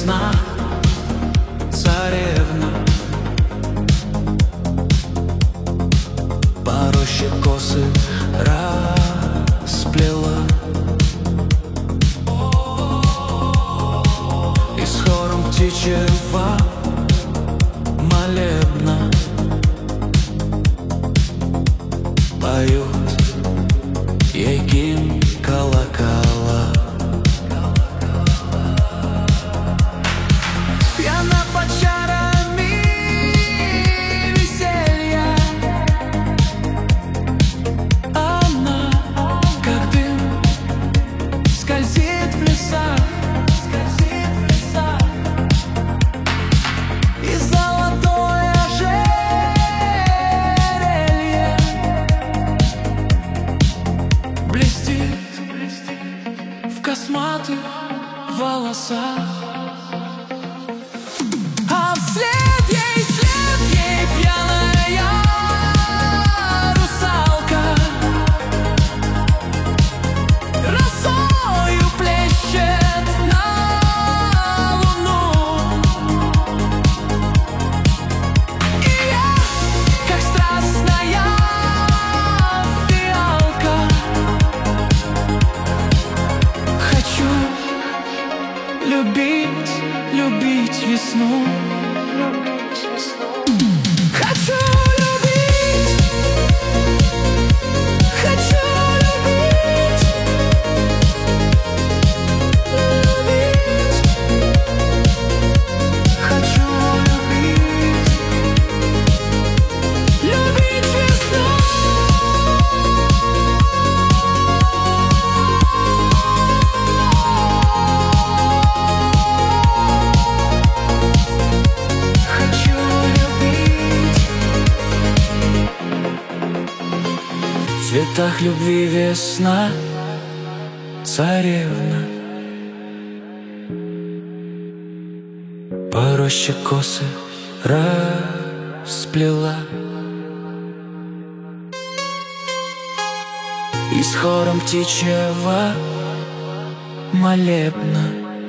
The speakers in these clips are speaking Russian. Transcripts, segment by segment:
весна, царевна. По роще косы расплела и с хором птичьего молебна поют ей гимн колокола. Пьяна под чарами веселья, она, как дым, скользит в леса, и золотое ожерелье блестит в косматых волосах. А вслед ей пьяная русалка росою плещет на луну. И я, как страстная фиалка, хочу любить, любить весну. Хочу любить, хочу любить, любить, хочу любить, любить весну. В цветах любви весна, царевна. По роще косы расплела и с хором птичьего молебна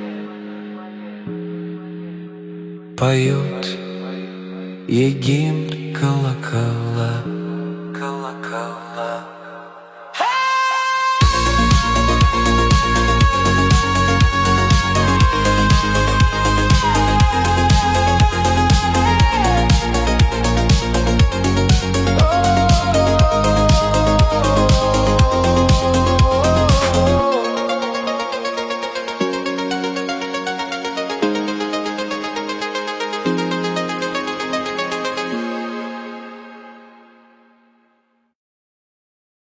поют ей гимн колокола. Колокола.